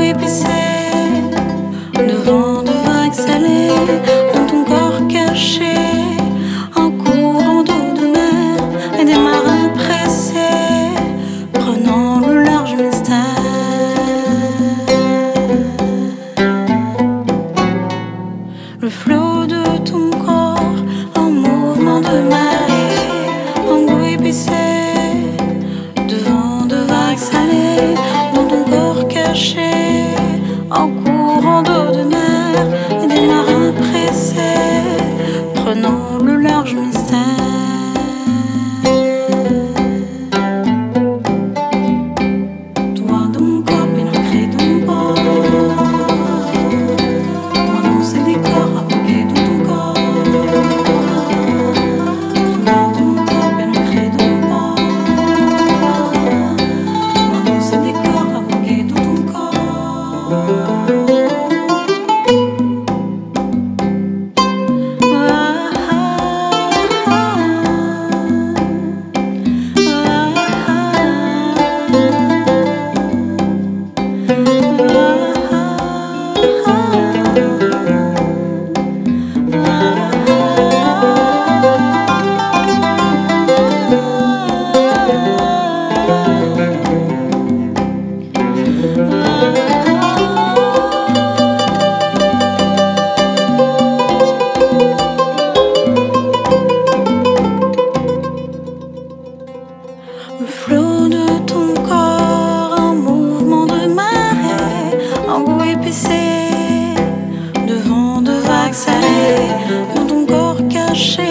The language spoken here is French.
épicé, de vent de vagues salées dans ton corps caché, un courant d'eau de mer et des marins pressés, prenant le large mystère. Le flot de ton corps, un mouvement de marée, un goût épicé, de vent de vagues salées dans ton corps caché, un courant d'eau de mer et des marins pressés, prenant le large mystère. Toi dans mon corps, mais l'ancré dans mon corps, moi dans ces décors aveuglés dans ton corps. Toi dans mon corps, mais l'ancré dans mon corps, moi dans ces décors aveuglés dans ton corps. Le flot de ton corps, un mouvement de marée, un goût épicé, de vent de vagues salées dans ton corps caché.